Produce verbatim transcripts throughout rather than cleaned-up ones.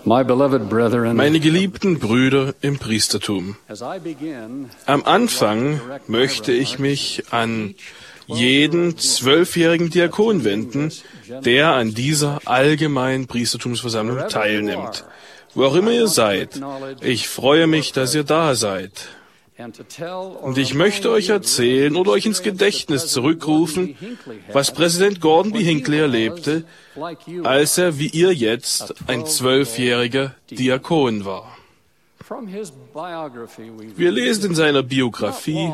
Meine geliebten Brüder im Priestertum, am Anfang möchte ich mich an jeden zwölfjährigen Diakon wenden, der an dieser allgemeinen Priestertumsversammlung teilnimmt. Wo auch immer ihr seid, ich freue mich, dass ihr da seid. Und ich möchte euch erzählen oder euch ins Gedächtnis zurückrufen, was Präsident Gordon B. Hinckley erlebte, als er wie ihr jetzt ein zwölfjähriger Diakon war. Wir lesen in seiner Biografie,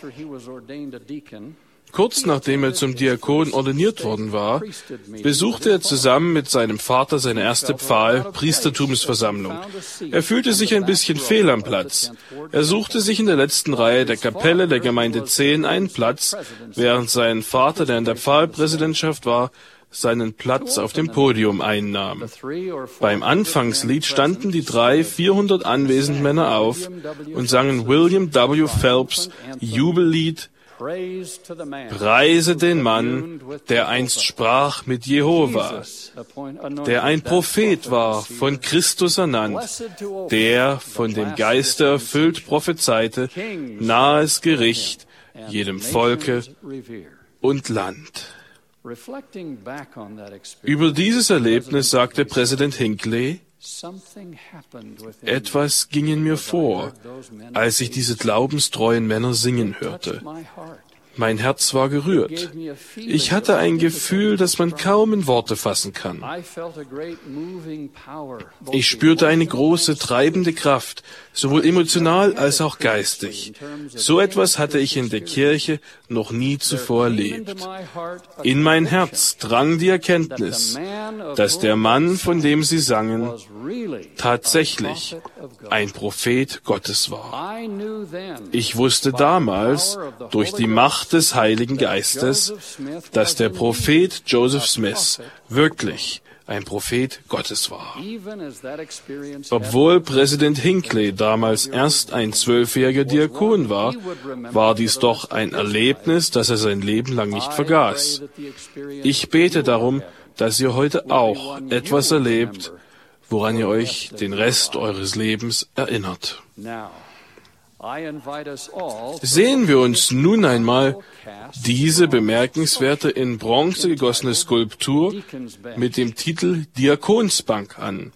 kurz nachdem er zum Diakon ordiniert worden war, besuchte er zusammen mit seinem Vater seine erste Pfahl-Priestertumsversammlung. Er fühlte sich ein bisschen fehl am Platz. Er suchte sich in der letzten Reihe der Kapelle der Gemeinde zehn einen Platz, während sein Vater, der in der Pfahlpräsidentschaft war, seinen Platz auf dem Podium einnahm. Beim Anfangslied standen die drei vierhundert anwesenden Männer auf und sangen William W. Phelps Jubellied Preise den Mann, der einst sprach mit Jehova, der ein Prophet war, von Christus ernannt, der von dem Geiste erfüllt prophezeite, nahes Gericht jedem Volke und Land. Über dieses Erlebnis sagte Präsident Hinckley, etwas ging in mir vor, als ich diese glaubenstreuen Männer singen hörte. Mein Herz war gerührt. Ich hatte ein Gefühl, das man kaum in Worte fassen kann. Ich spürte eine große treibende Kraft, sowohl emotional als auch geistig. So etwas hatte ich in der Kirche noch nie zuvor erlebt. In mein Herz drang die Erkenntnis, dass der Mann, von dem sie sangen, tatsächlich ein Prophet Gottes war. Ich wusste damals, durch die Macht des Heiligen Geistes, dass der Prophet Joseph Smith wirklich ein Prophet Gottes war. Obwohl Präsident Hinckley damals erst ein zwölfjähriger Diakon war, war dies doch ein Erlebnis, das er sein Leben lang nicht vergaß. Ich bete darum, dass ihr heute auch etwas erlebt, woran ihr euch den Rest eures Lebens erinnert. Sehen wir uns nun einmal diese bemerkenswerte in Bronze gegossene Skulptur mit dem Titel Diakonsbank an.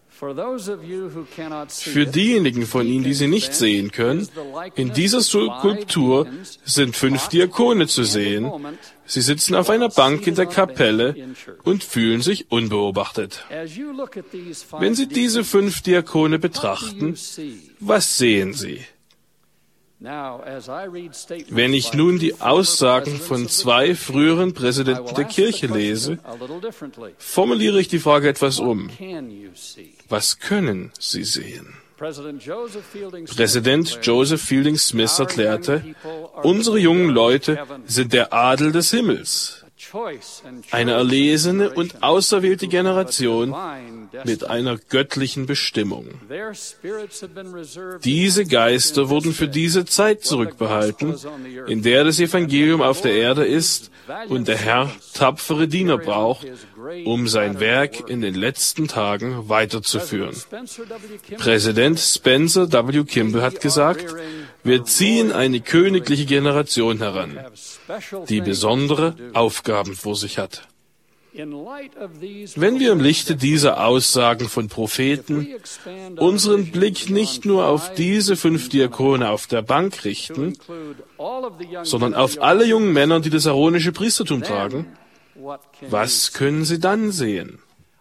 Für diejenigen von Ihnen, die sie nicht sehen können, in dieser Skulptur sind fünf Diakone zu sehen. Sie sitzen auf einer Bank in der Kapelle und fühlen sich unbeobachtet. Wenn Sie diese fünf Diakone betrachten, was sehen Sie? Wenn ich nun die Aussagen von zwei früheren Präsidenten der Kirche lese, formuliere ich die Frage etwas um. Was können Sie sehen? Präsident Joseph Fielding Smith erklärte, unsere jungen Leute sind der Adel des Himmels. Eine erlesene und auserwählte Generation mit einer göttlichen Bestimmung. Diese Geister wurden für diese Zeit zurückbehalten, in der das Evangelium auf der Erde ist und der Herr tapfere Diener braucht, um sein Werk in den letzten Tagen weiterzuführen. Präsident Spencer W. Kimball hat gesagt, wir ziehen eine königliche Generation heran, die besondere Aufgaben vor sich hat. Wenn wir im Lichte dieser Aussagen von Propheten unseren Blick nicht nur auf diese fünf Diakone auf der Bank richten, sondern auf alle jungen Männer, die das aaronische Priestertum tragen, was können sie dann sehen?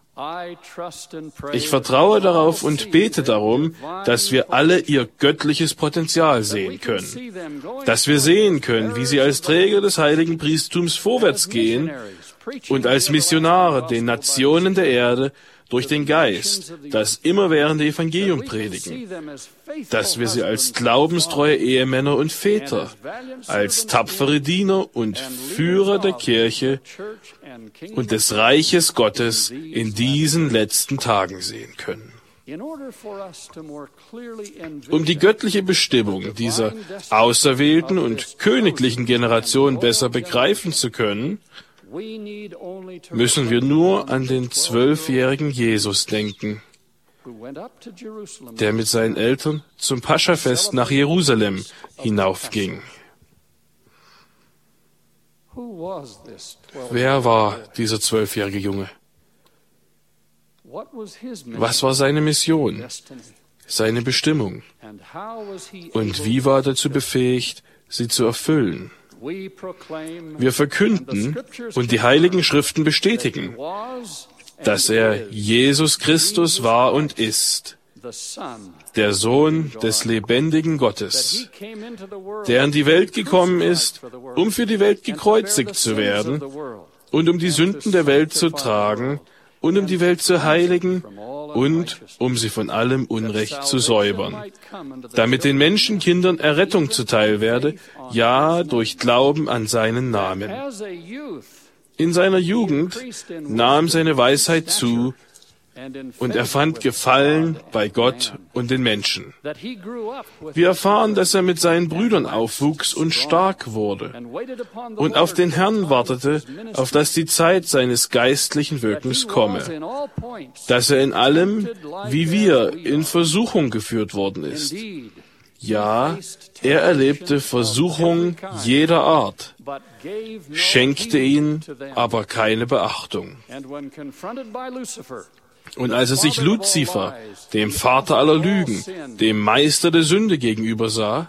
Ich vertraue darauf und bete darum, dass wir alle ihr göttliches Potenzial sehen können, dass wir sehen können, wie sie als Träger des heiligen Priestertums vorwärts gehen und als Missionare den Nationen der Erde durch den Geist das immerwährende Evangelium predigen, dass wir sie als glaubenstreue Ehemänner und Väter, als tapfere Diener und Führer der Kirche und des Reiches Gottes in diesen letzten Tagen sehen können. Um die göttliche Bestimmung dieser auserwählten und königlichen Generation besser begreifen zu können, müssen wir nur an den zwölfjährigen Jesus denken. der mit seinen Eltern zum Paschafest nach Jerusalem hinaufging. Wer war dieser zwölfjährige Junge? Was war seine Mission, seine Bestimmung? Und wie war er dazu befähigt, sie zu erfüllen? Wir verkünden und die Heiligen Schriften bestätigen, dass er Jesus Christus war und ist, der Sohn des lebendigen Gottes, der in die Welt gekommen ist, um für die Welt gekreuzigt zu werden und um die Sünden der Welt zu tragen und um die Welt zu heiligen und um sie von allem Unrecht zu säubern, damit den Menschenkindern Errettung zuteil werde, ja, durch Glauben an seinen Namen. In seiner Jugend nahm seine Weisheit zu, und er fand Gefallen bei Gott und den Menschen. Wir erfahren, dass er mit seinen Brüdern aufwuchs und stark wurde und auf den Herrn wartete, auf dass die Zeit seines geistlichen Wirkens komme, dass er in allem, wie wir, in Versuchung geführt worden ist. Ja, er erlebte Versuchung jeder Art, schenkte ihnen aber keine Beachtung. Und als er sich Luzifer, dem Vater aller Lügen, dem Meister der Sünde gegenüber sah,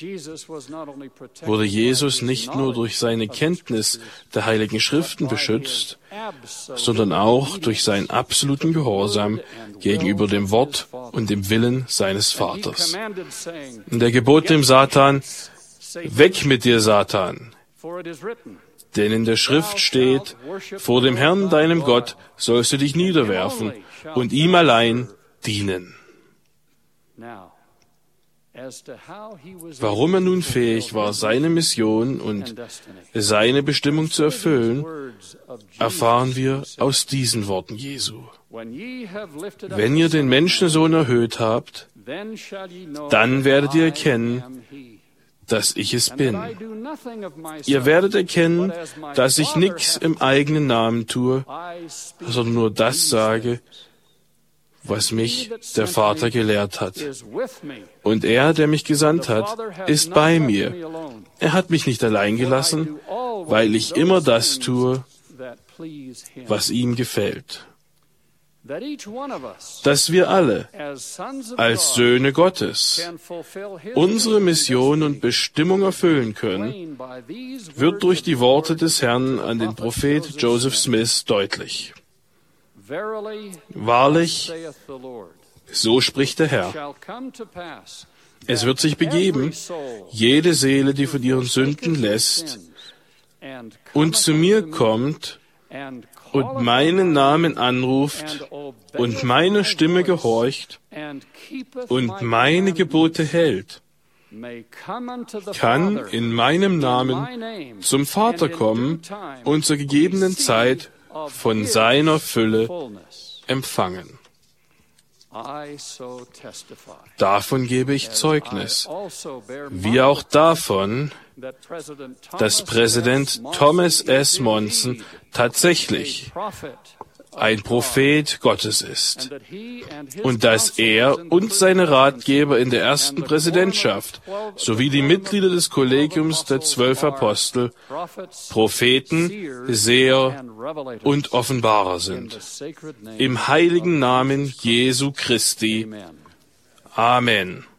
wurde Jesus nicht nur durch seine Kenntnis der Heiligen Schriften beschützt, sondern auch durch seinen absoluten Gehorsam gegenüber dem Wort und dem Willen seines Vaters. Und er gebot dem Satan: Weg mit dir, Satan! Denn in der Schrift steht, vor dem Herrn, deinem Gott, sollst du dich niederwerfen und ihm allein dienen. Warum er nun fähig war, seine Mission und seine Bestimmung zu erfüllen, erfahren wir aus diesen Worten Jesu. Wenn ihr den Menschensohn erhöht habt, dann werdet ihr erkennen, dass ich es bin. Ihr werdet erkennen, dass ich nichts im eigenen Namen tue, sondern nur das sage, was mich der Vater gelehrt hat. Und er, der mich gesandt hat, ist bei mir. Er hat mich nicht allein gelassen, weil ich immer das tue, was ihm gefällt. Dass wir alle als Söhne Gottes unsere Mission und Bestimmung erfüllen können, wird durch die Worte des Herrn an den Prophet Joseph Smith deutlich. Wahrlich, so spricht der Herr. Es wird sich begeben, jede Seele, die von ihren Sünden lässt und zu mir kommt und meinen Namen anruft und meine Stimme gehorcht und meine Gebote hält, kann in meinem Namen zum Vater kommen und zur gegebenen Zeit von seiner Fülle empfangen. Davon gebe ich Zeugnis, wie auch davon, dass Präsident Thomas S. Monson tatsächlich ein Prophet Gottes ist und dass er und seine Ratgeber in der ersten Präsidentschaft sowie die Mitglieder des Kollegiums der zwölf Apostel Propheten, Seher und Offenbarer sind. Im heiligen Namen Jesu Christi. Amen.